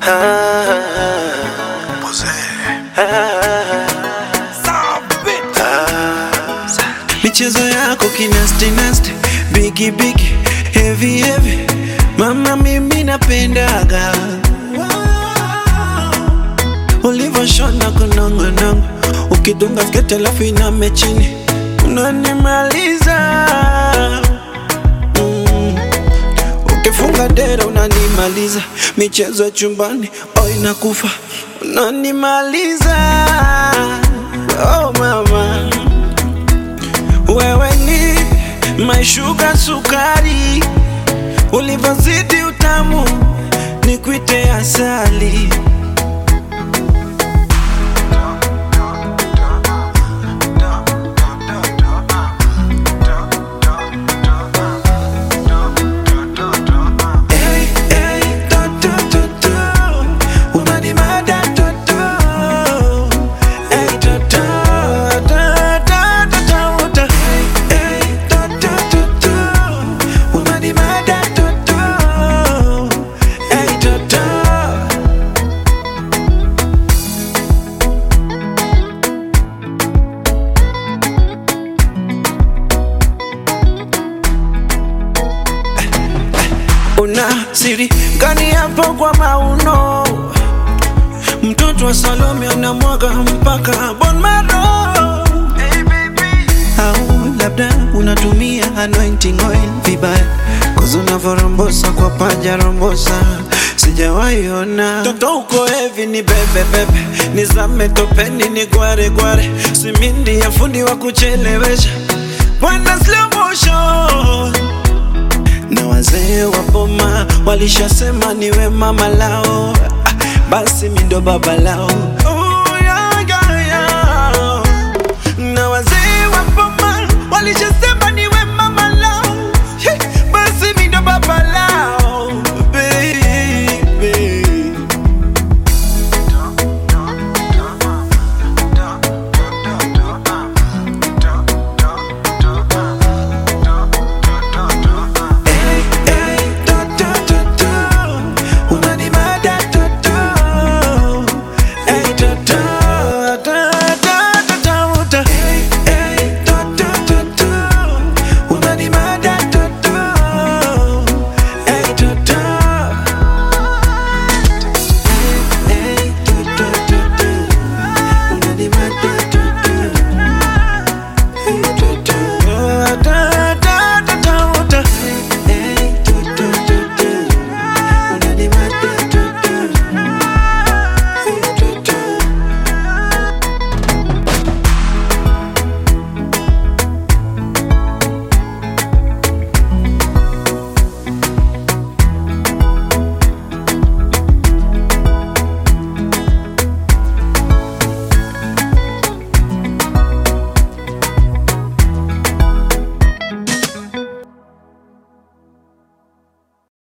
Michezo yako kinasti nasty, bigi bigi, heavy heavy, mama mimi napendaga. Ulivo shona kunongonongo, ukidunga skete alafu iname chini, unanimaliza. Ukifunga dera unanimaliza, michezo ya chumbani inakufa, unanimaliza. Oh mama, wewe ni my sugar sukari, ulivozidi utamu nikuite asali. Una siri gani hapo kwa mauno? Mtoto wa Salome anamwaga mpaka bon maro. Hey baby, au labda unatumia anointing oil vibaya, cause unavorombosa kwa paja rombosa sijawahi ona. Toto uko heavy ni bebe bebe, nizame topeni ni gware gware, simindi ya fundi wa kuchelewesha, wana slow motion. Na wazee wa boma walishasema niwe mama lao, basi mi ndo baba lao.